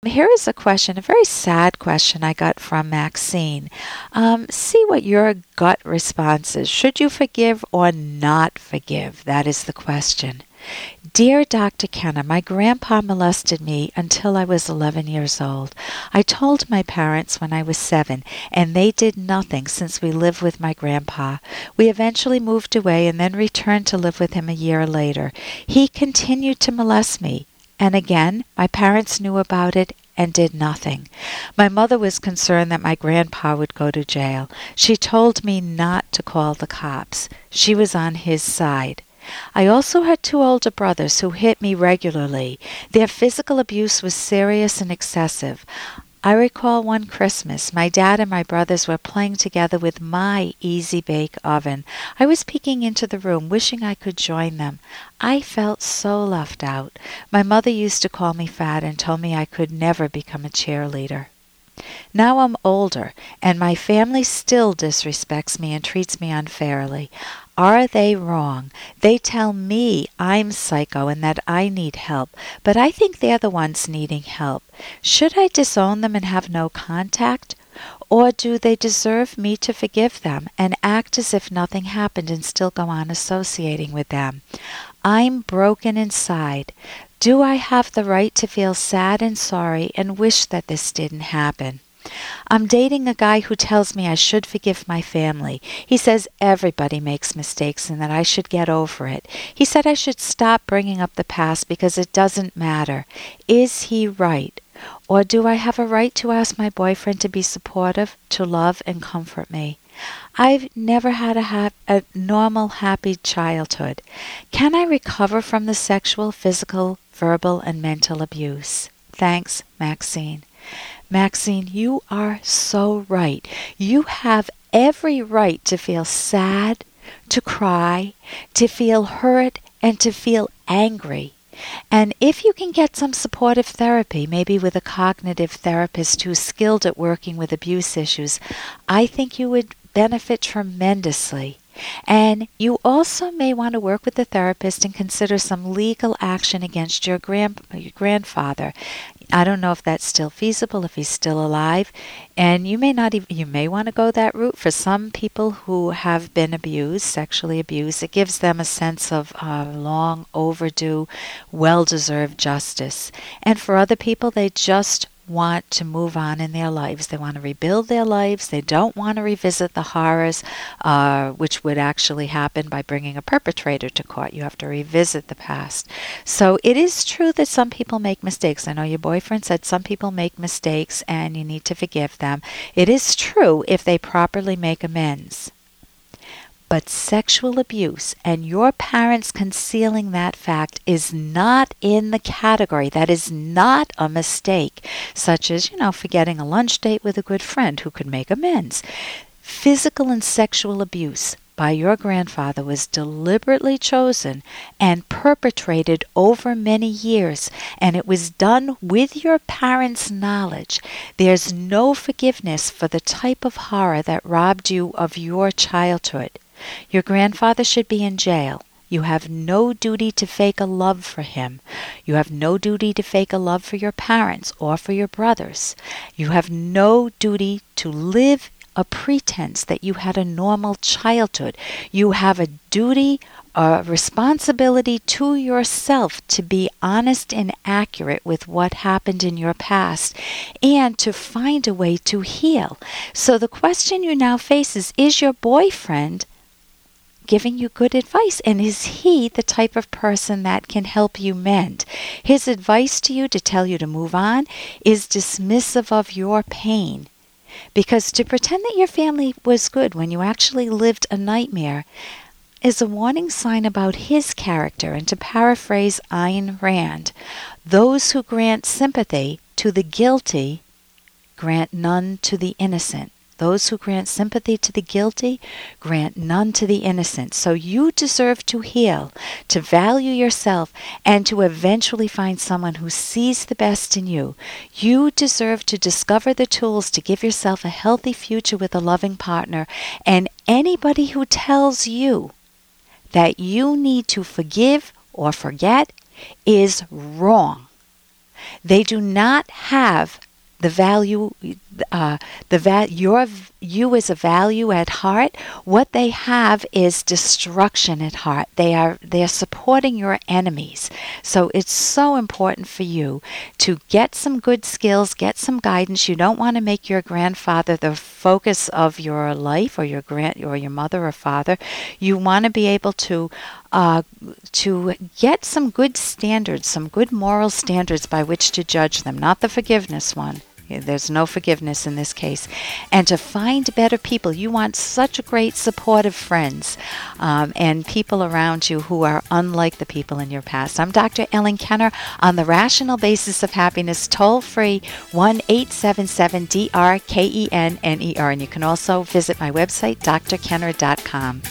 Here is a question, a very sad question I got from Maxine. See what your gut response is. Should you forgive or not forgive? That is the question. Dear Dr. Kenner, my grandpa molested me until I was 11 years old. I told my parents when I was 7, and they did nothing since we lived with my grandpa. We eventually moved away and then returned to live with him a year later. He continued to molest me. And again, my parents knew about it and did nothing. My mother was concerned that my grandpa would go to jail. She told me not to call the cops. She was on his side. I also had 2 older brothers who hit me regularly. Their physical abuse was serious and excessive. I recall one Christmas, my dad and my brothers were playing together with my Easy Bake Oven. I was peeking into the room, wishing I could join them. I felt so left out. My mother used to call me fat and told me I could never become a cheerleader. Now I'm older, and my family still disrespects me and treats me unfairly. Are they wrong? They tell me I'm psycho and that I need help, but I think they're the ones needing help. Should I disown them and have no contact? Or do they deserve me to forgive them and act as if nothing happened and still go on associating with them? I'm broken inside. Do I have the right to feel sad and sorry and wish that this didn't happen? I'm dating a guy who tells me I should forgive my family. He says everybody makes mistakes and that I should get over it. He said I should stop bringing up the past because it doesn't matter. Is he right? Or do I have a right to ask my boyfriend to be supportive, to love and comfort me? I've never had a normal, happy childhood. Can I recover from the sexual, physical, verbal, and mental abuse? Thanks, Maxine. Maxine, you are so right. You have every right to feel sad, to cry, to feel hurt, and to feel angry. And if you can get some supportive therapy, maybe with a cognitive therapist who's skilled at working with abuse issues, I think you would benefit tremendously. And you also may want to work with the therapist and consider some legal action against your grandfather. I don't know if that's still feasible, if he's still alive, and you may want to go that route. For some people who have been abused, sexually abused, it gives them a sense of long overdue, well-deserved justice. And for other people, they just want to move on in their lives. They want to rebuild their lives. They don't want to revisit the horrors, which would actually happen by bringing a perpetrator to court. You have to revisit the past. So it is true that some people make mistakes. I know your boyfriend said some people make mistakes and you need to forgive them. It is true if they properly make amends. But sexual abuse and your parents concealing that fact is not in the category. That is not a mistake, such as, forgetting a lunch date with a good friend who could make amends. Physical and sexual abuse by your grandfather was deliberately chosen and perpetrated over many years, and it was done with your parents' knowledge. There's no forgiveness for the type of horror that robbed you of your childhood. Your grandfather should be in jail. You have no duty to fake a love for him. You have no duty to fake a love for your parents or for your brothers. You have no duty to live a pretense that you had a normal childhood. You have a duty, a responsibility to yourself to be honest and accurate with what happened in your past and to find a way to heal. So the question you now face is your boyfriend giving you good advice, and is he the type of person that can help you mend? His advice to you to tell you to move on is dismissive of your pain, because to pretend that your family was good when you actually lived a nightmare is a warning sign about his character. And to paraphrase Ayn Rand, those who grant sympathy to the guilty grant none to the innocent. Those who grant sympathy to the guilty grant none to the innocent. So you deserve to heal, to value yourself, and to eventually find someone who sees the best in you. You deserve to discover the tools to give yourself a healthy future with a loving partner. And anybody who tells you that you need to forgive or forget is wrong. They do not have the value, you as a value at heart. What they have is destruction at heart. They're supporting your enemies. So it's so important for you to get some good skills, get some guidance. You don't want to make your grandfather the focus of your life, or your mother or father. You want to be able to get some good standards, some good moral standards by which to judge them, not the forgiveness one. There's no forgiveness in this case. And to find better people. You want such great supportive friends and people around you who are unlike the people in your past. I'm Dr. Ellen Kenner on the Rational Basis of Happiness, toll free 1-877-DRKENNER. And you can also visit my website, drkenner.com.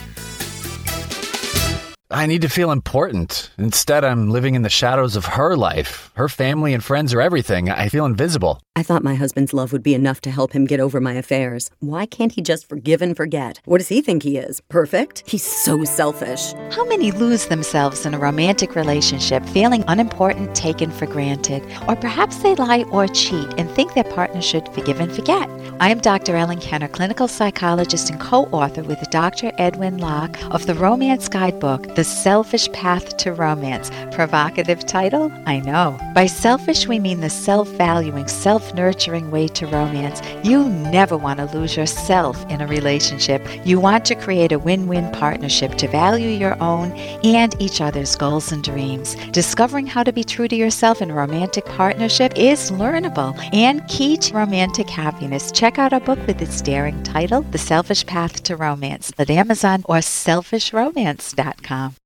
I need to feel important. Instead, I'm living in the shadows of her life. Her family and friends are everything. I feel invisible. I thought my husband's love would be enough to help him get over my affairs. Why can't he just forgive and forget? What does he think he is? Perfect? He's so selfish. How many lose themselves in a romantic relationship, feeling unimportant, taken for granted? Or perhaps they lie or cheat and think their partner should forgive and forget. I am Dr. Ellen Kenner, clinical psychologist and co-author with Dr. Edwin Locke of the Romance Guidebook, The Selfish Path to Romance. Provocative title? I know. By selfish, we mean the self-valuing, self-nurturing way to romance. You never want to lose yourself in a relationship. You want to create a win-win partnership to value your own and each other's goals and dreams. Discovering how to be true to yourself in a romantic partnership is learnable and key to romantic happiness. Check out our book with its daring title, The Selfish Path to Romance, at Amazon or selfishromance.com.